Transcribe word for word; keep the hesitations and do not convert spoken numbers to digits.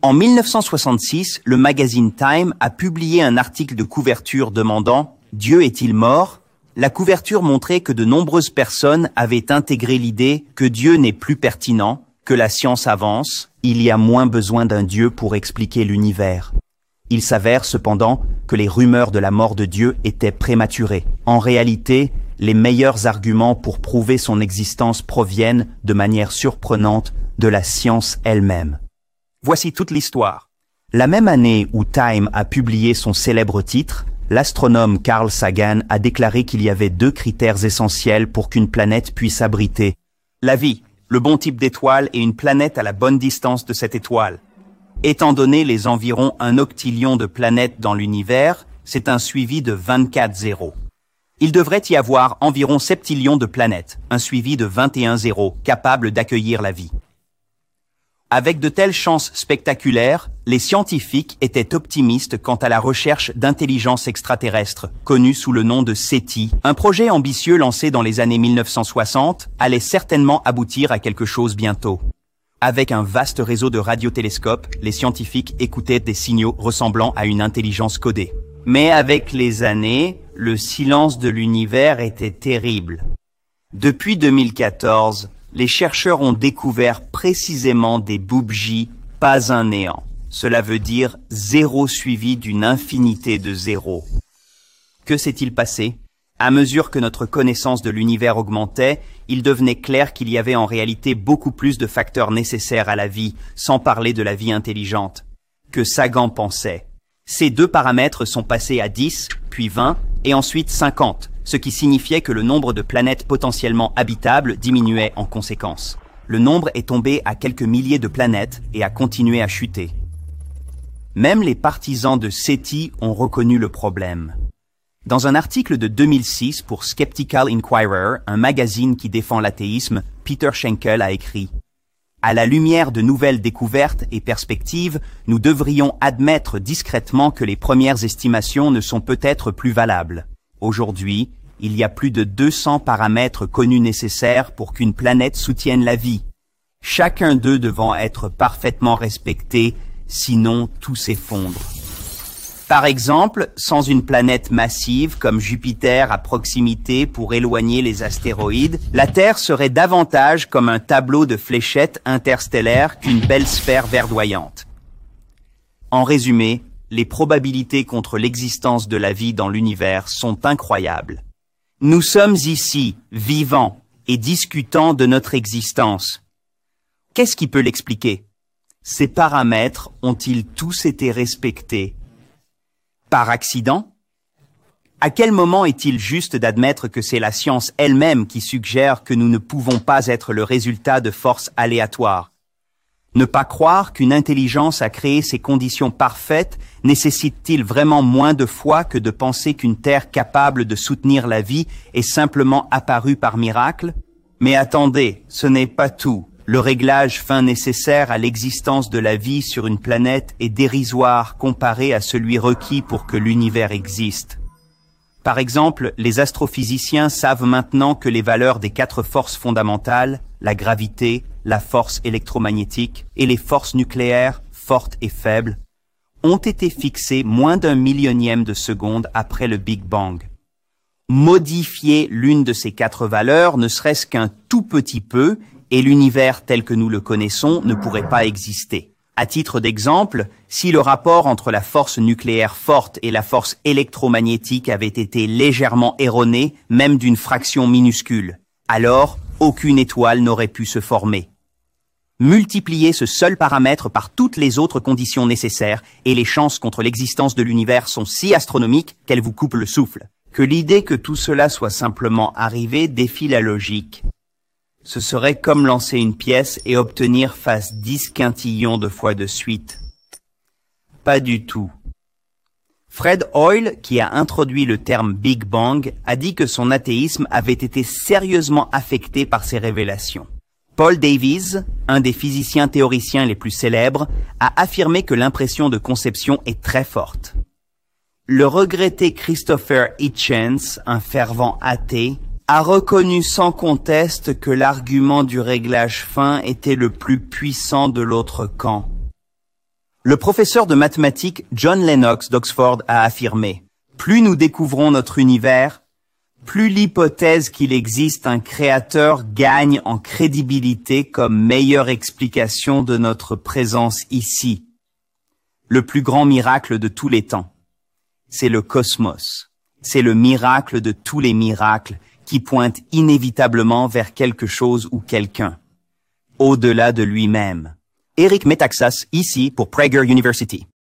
En mille neuf cent soixante-six, le magazine Time a publié un article de couverture demandant « Dieu est-il mort ?» La couverture montrait que de nombreuses personnes avaient intégré l'idée que Dieu n'est plus pertinent, que la science avance, il y a moins besoin d'un Dieu pour expliquer l'univers. Il s'avère cependant que les rumeurs de la mort de Dieu étaient prématurées. En réalité, les meilleurs arguments pour prouver son existence proviennent, de manière surprenante, de la science elle-même. Voici toute l'histoire. La même année où Time a publié son célèbre titre, l'astronome Carl Sagan a déclaré qu'il y avait deux critères essentiels pour qu'une planète puisse abriter la vie, le bon type d'étoile et une planète à la bonne distance de cette étoile. Étant donné les environ un octillion de planètes dans l'univers, c'est un suivi de vingt-quatre zéros. Il devrait y avoir environ septillions de planètes, un suivi de vingt et un zéros, capables d'accueillir la vie. Avec de telles chances spectaculaires, les scientifiques étaient optimistes quant à la recherche d'intelligence extraterrestre, connue sous le nom de SETI. Un projet ambitieux lancé dans les années mille neuf cent soixante allait certainement aboutir à quelque chose bientôt. Avec un vaste réseau de radiotélescopes, les scientifiques écoutaient des signaux ressemblant à une intelligence codée. Mais avec les années, le silence de l'univers était terrible. Depuis deux mille quatorze, les chercheurs ont découvert précisément des bougies, pas un néant. Cela veut dire zéro suivi d'une infinité de zéros. Que s'est-il passé? À mesure que notre connaissance de l'univers augmentait, il devenait clair qu'il y avait en réalité beaucoup plus de facteurs nécessaires à la vie, sans parler de la vie intelligente, que Sagan pensait. Ces deux paramètres sont passés à dix, puis vingt, et ensuite cinquante, ce qui signifiait que le nombre de planètes potentiellement habitables diminuait en conséquence. Le nombre est tombé à quelques milliers de planètes et a continué à chuter. Même les partisans de SETI ont reconnu le problème. Dans un article de deux mille six pour Skeptical Inquirer, un magazine qui défend l'athéisme, Peter Schenkel a écrit « À la lumière de nouvelles découvertes et perspectives, nous devrions admettre discrètement que les premières estimations ne sont peut-être plus valables. Aujourd'hui, il y a plus de deux cents paramètres connus nécessaires pour qu'une planète soutienne la vie. Chacun d'eux devant être parfaitement respecté, sinon tout s'effondre. Par exemple, sans une planète massive comme Jupiter à proximité pour éloigner les astéroïdes, la Terre serait davantage comme un tableau de fléchettes interstellaires qu'une belle sphère verdoyante. En résumé, les probabilités contre l'existence de la vie dans l'univers sont incroyables. Nous sommes ici, vivants, et discutant de notre existence. Qu'est-ce qui peut l'expliquer? Ces paramètres ont-ils tous été respectés? Par accident? À quel moment est-il juste d'admettre que c'est la science elle-même qui suggère que nous ne pouvons pas être le résultat de forces aléatoires? Ne pas croire qu'une intelligence a créé ces conditions parfaites nécessite-t-il vraiment moins de foi que de penser qu'une Terre capable de soutenir la vie est simplement apparue par miracle? Mais attendez, ce n'est pas tout. Le réglage fin nécessaire à l'existence de la vie sur une planète est dérisoire comparé à celui requis pour que l'univers existe. Par exemple, les astrophysiciens savent maintenant que les valeurs des quatre forces fondamentales, la gravité, la force électromagnétique et les forces nucléaires, fortes et faibles, ont été fixées moins d'un millionième de seconde après le Big Bang. Modifier l'une de ces quatre valeurs ne serait-ce qu'un tout petit peu, et l'univers tel que nous le connaissons ne pourrait pas exister. À titre d'exemple, si le rapport entre la force nucléaire forte et la force électromagnétique avait été légèrement erroné, même d'une fraction minuscule, alors aucune étoile n'aurait pu se former. Multipliez ce seul paramètre par toutes les autres conditions nécessaires et les chances contre l'existence de l'univers sont si astronomiques qu'elles vous coupent le souffle. Que l'idée que tout cela soit simplement arrivé défie la logique. Ce serait comme lancer une pièce et obtenir face dix quintillions de fois de suite. Pas du tout. Fred Hoyle, qui a introduit le terme Big Bang, a dit que son athéisme avait été sérieusement affecté par ces révélations. Paul Davies, un des physiciens théoriciens les plus célèbres, a affirmé que l'impression de conception est très forte. Le regretté Christopher Hitchens, un fervent athée, a reconnu sans conteste que l'argument du réglage fin était le plus puissant de l'autre camp. Le professeur de mathématiques John Lennox d'Oxford a affirmé « Plus nous découvrons notre univers, plus l'hypothèse qu'il existe un créateur gagne en crédibilité comme meilleure explication de notre présence ici. Le plus grand miracle de tous les temps, c'est le cosmos. C'est le miracle de tous les miracles qui pointe inévitablement vers quelque chose ou quelqu'un, au-delà de lui-même. » Eric Metaxas, ici pour Prager University.